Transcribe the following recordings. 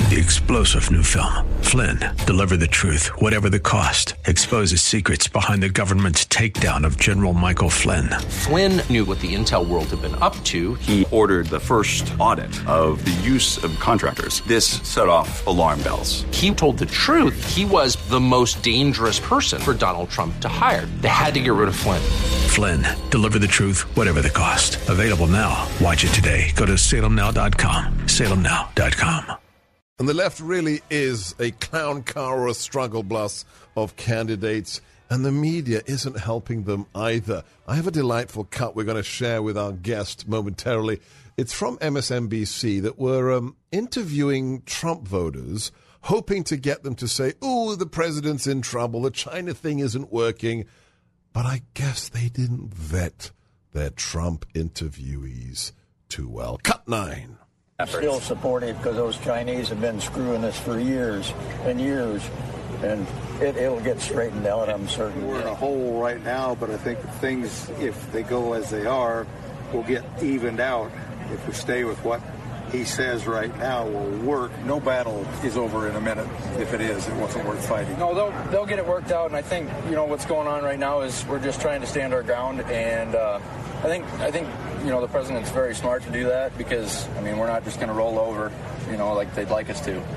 The explosive new film, Flynn, deliver the truth, whatever the cost, exposes secrets behind the government's takedown of General Michael Flynn. Flynn knew what the intel world had been up to. He ordered the first audit of the use of contractors. This set off alarm bells. He told the truth. He was the most dangerous person for Donald Trump to hire. They had to get rid of Flynn. Flynn, deliver the truth, whatever the cost. Available now. Watch it today. Go to salemnow.com. salemnow.com. And the left really is a clown car or a struggle bus of candidates, and the media isn't helping them either. I have a delightful cut we're going to share with our guest momentarily. It's from MSNBC that were interviewing Trump voters, hoping to get them to say, "Ooh, the president's in trouble, the China thing isn't working." But I guess they didn't vet their Trump interviewees too well. Cut 9. Still supportive because those Chinese have been screwing us for years and years, and it'll get straightened out, I'm certain. We're in a hole right now, but I think things, if they go as they are, will get evened out. If we stay with what he says right now will work. No battle is over in a minute. If it is, it wasn't worth fighting. No, they'll get it worked out, and I think, what's going on right now is we're just trying to stand our ground, and I think the president's very smart to do that because, we're not just going to roll over, like they'd like us to.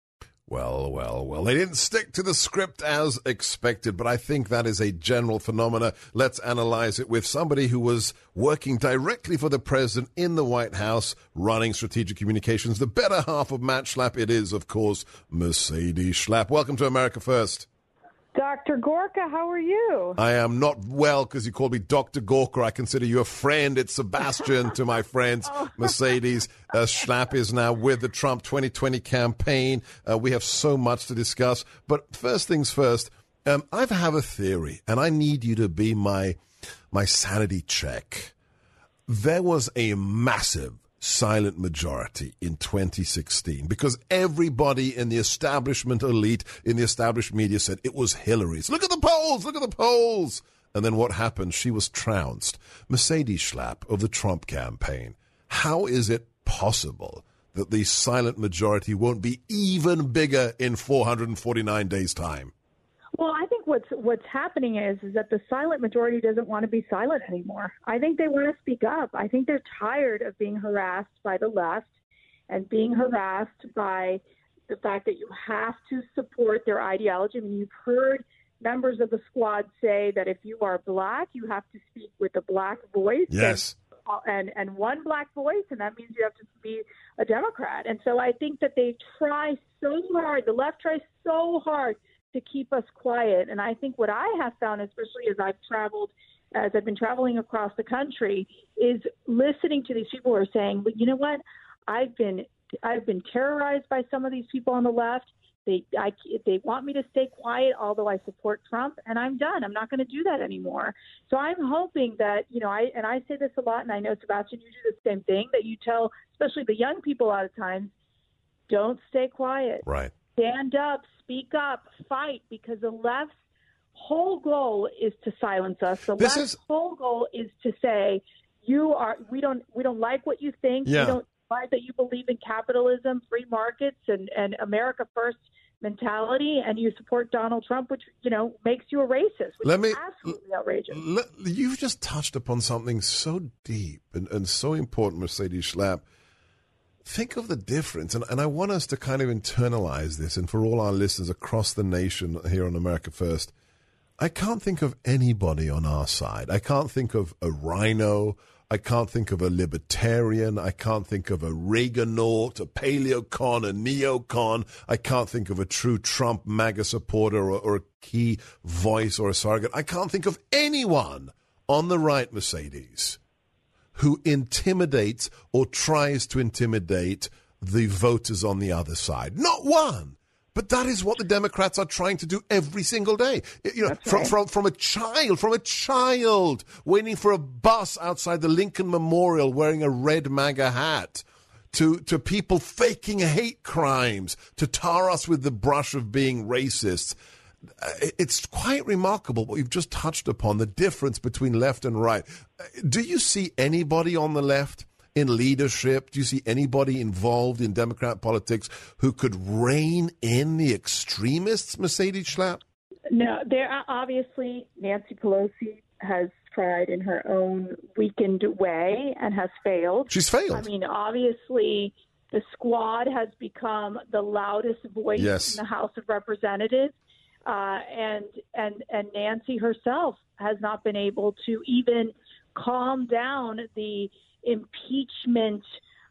Well, they didn't stick to the script as expected, but I think that is a general phenomena. Let's analyze it with somebody who was working directly for the president in the White House, running strategic communications. The better half of Matt Schlapp, it is, of course, Mercedes Schlapp. Welcome to America First. Dr. Gorka, how are you? I am not well because you called me Dr. Gorka. I consider you a friend. It's Sebastian to my friends. Mercedes Schlapp is now with the Trump 2020 campaign. We have so much to discuss. But first things first, I have a theory, and I need you to be my sanity check. There was a massive silent majority in 2016 because everybody in the establishment elite, in the established media said it was Hillary's. Look at the polls. And then what happened? She was trounced. Mercedes Schlapp of the Trump campaign. How is it possible that the silent majority won't be even bigger in 449 days' time? Well, I think what's happening is that the silent majority doesn't want to be silent anymore. I think they want to speak up. I think they're tired of being harassed by the left and being harassed by the fact that you have to support their ideology. You've heard members of the squad say that if you are black, you have to speak with a black voice. Yes. And one black voice, and that means you have to be a Democrat. And so I think that they try so hard, the left tries so hard to keep us quiet. And I think what I have found, especially as I've been traveling across the country, is listening to these people who are saying, "But you know what? I've been terrorized by some of these people on the left. They want me to stay quiet, although I support Trump, and I'm done. I'm not going to do that anymore." So I'm hoping that, I say this a lot, and I know, Sebastian, you do the same thing, that you tell, especially the young people a lot of times, don't stay quiet. Right. Stand up, speak up, fight, because the left's whole goal is to silence us. The left's whole goal is to say, we don't like what you think. Yeah. We don't like that you believe in capitalism, free markets, and America first mentality, and you support Donald Trump, which, makes you a racist, which is absolutely outrageous. You've just touched upon something so deep and so important, Mercedes Schlapp. Think of the difference, and I want us to kind of internalize this, and for all our listeners across the nation here on America First, I can't think of anybody on our side. I can't think of a rhino. I can't think of a libertarian. I can't think of a Reaganaut, a paleocon, a neocon. I can't think of a true Trump MAGA supporter or a key voice or a surrogate. I can't think of anyone on the right, Mercedes, who intimidates or tries to intimidate the voters on the other side. Not one. But that is what the Democrats are trying to do every single day. From a child waiting for a bus outside the Lincoln Memorial wearing a red MAGA hat, to people faking hate crimes, to tar us with the brush of being racists. It's quite remarkable what you've just touched upon, the difference between left and right. Do you see anybody on the left in leadership? Do you see anybody involved in Democrat politics who could rein in the extremists, Mercedes Schlapp? No, there are obviously Nancy Pelosi has tried in her own weakened way and has failed. She's failed. I mean, obviously, the squad has become the loudest voice in the House of Representatives, and Nancy herself has not been able to even calm down the impeachment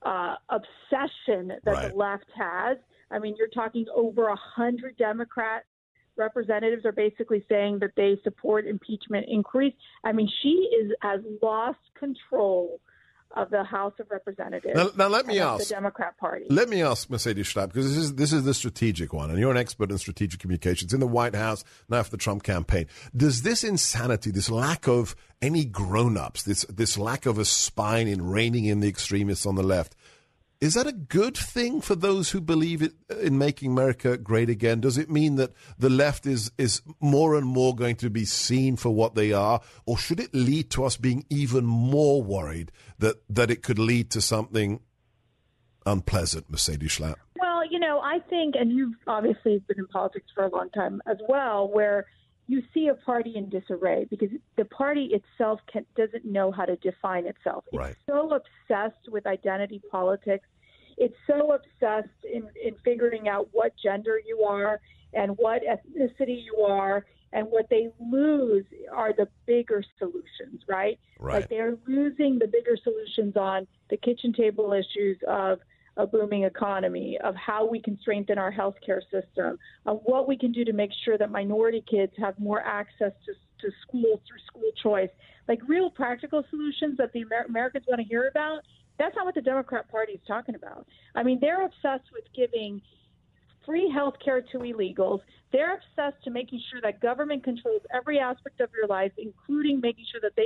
obsession that the left has. I mean, you're talking over 100 Democrat representatives are basically saying that they support impeachment inquiries. I mean, she has lost control of the House of Representatives. Now let me ask the Democrat Party. Let me ask Mercedes Schlapp, because this is the strategic one, and you're an expert in strategic communications in the White House now for the Trump campaign. Does this insanity, this lack of any grown-ups, this lack of a spine in reining in the extremists on the left, is that a good thing for those who believe in making America great again? Does it mean that the left is more and more going to be seen for what they are? Or should it lead to us being even more worried that it could lead to something unpleasant, Mercedes Schlapp? Well, I think, and you've obviously been in politics for a long time as well, where you see a party in disarray because the party itself doesn't know how to define itself. Right. It's so obsessed with identity politics. It's so obsessed in figuring out what gender you are and what ethnicity you are, and what they lose are the bigger solutions, right? Like they're losing the bigger solutions on the kitchen table issues of a booming economy, of how we can strengthen our healthcare system, of what we can do to make sure that minority kids have more access to school through school choice, like real practical solutions that the Americans want to hear about. That's not what the Democrat Party is talking about. I mean, they're obsessed with giving free health care to illegals. They're obsessed to making sure that government controls every aspect of your life, including making sure that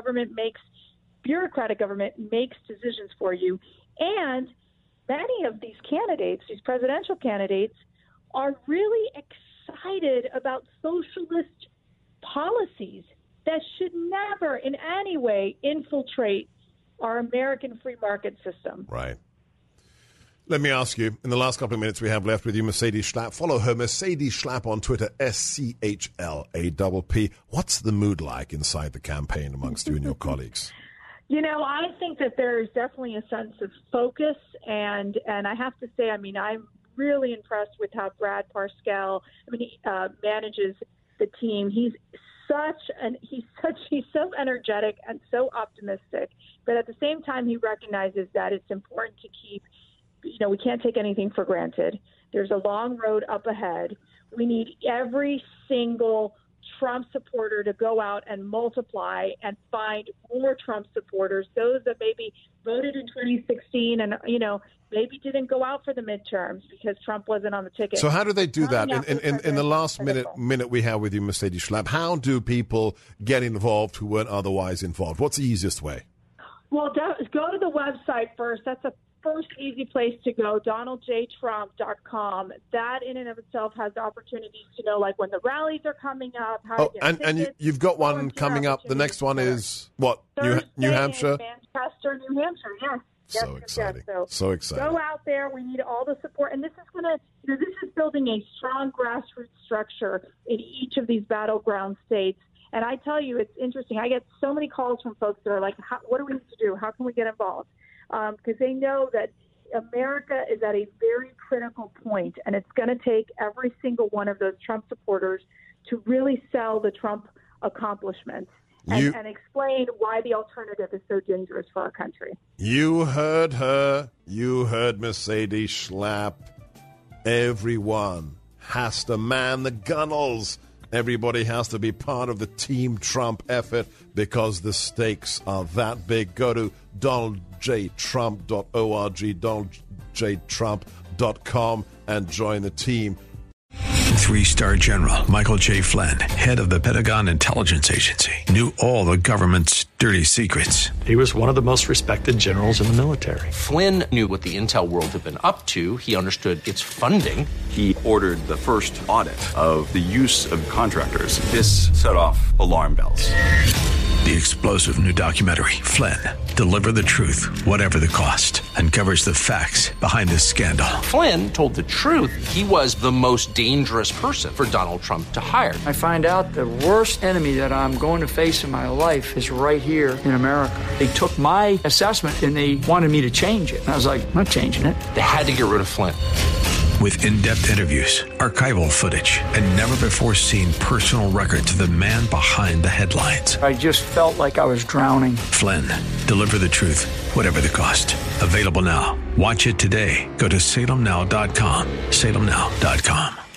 bureaucratic government makes decisions for you. And many of these candidates, these presidential candidates, are really excited about socialist policies that should never in any way infiltrate our American free market system. Right. Let me ask you, in the last couple of minutes we have left with you, Mercedes Schlapp. Follow her, Mercedes Schlapp, on Twitter, SCHLAPP. What's the mood like inside the campaign amongst you and your colleagues? I think that there's definitely a sense of focus, and I have to say, I'm really impressed with how Brad Parscale, manages the team. He's so energetic and so optimistic, but at the same time, he recognizes that it's important to keep, we can't take anything for granted. There's a long road up ahead. We need every single Trump supporter to go out and multiply and find more Trump supporters, those that maybe voted in 2016 and, maybe didn't go out for the midterms because Trump wasn't on the ticket. So how do they do that? In the last minute we have with you, Mercedes Schlapp, how do people get involved who weren't otherwise involved? What's the easiest way? Well, go to the website first. That's the first easy place to go, DonaldJTrump.com. That in and of itself has opportunities to know, like when the rallies are coming up. How to get tickets. You've got one coming up. The next one is what? New Hampshire? Manchester, New Hampshire, yes. So exciting. So exciting. Go out there. We need all the support. And this is building a strong grassroots structure in each of these battleground states. And I tell you, it's interesting. I get so many calls from folks that are like, what do we need to do? How can we get involved? Because they know that America is at a very critical point, and it's going to take every single one of those Trump supporters to really sell the Trump accomplishments and explain why the alternative is so dangerous for our country. You heard her. You heard Mercedes Schlapp. Everyone has to man the gunnels. Everybody has to be part of the Team Trump effort because the stakes are that big. Go to DonaldJTrump.org, DonaldJTrump.com, and join the team. 3-star General Michael J. Flynn, head of the Pentagon Intelligence Agency, knew all the government's dirty secrets. He was one of the most respected generals in the military. Flynn knew what the intel world had been up to. He understood its funding. He ordered the first audit of the use of contractors. This set off alarm bells. The explosive new documentary, Flynn, deliver the truth, whatever the cost, and covers the facts behind this scandal. Flynn told the truth. He was the most dangerous person for Donald Trump to hire. I find out the worst enemy that I'm going to face in my life is right here in America. They took my assessment and they wanted me to change it. And I was like, I'm not changing it. They had to get rid of Flynn. With in-depth interviews, archival footage, and never-before-seen personal records of the man behind the headlines. I just felt like I was drowning. Flynn, deliver the truth, whatever the cost. Available now. Watch it today. Go to salemnow.com. salemnow.com.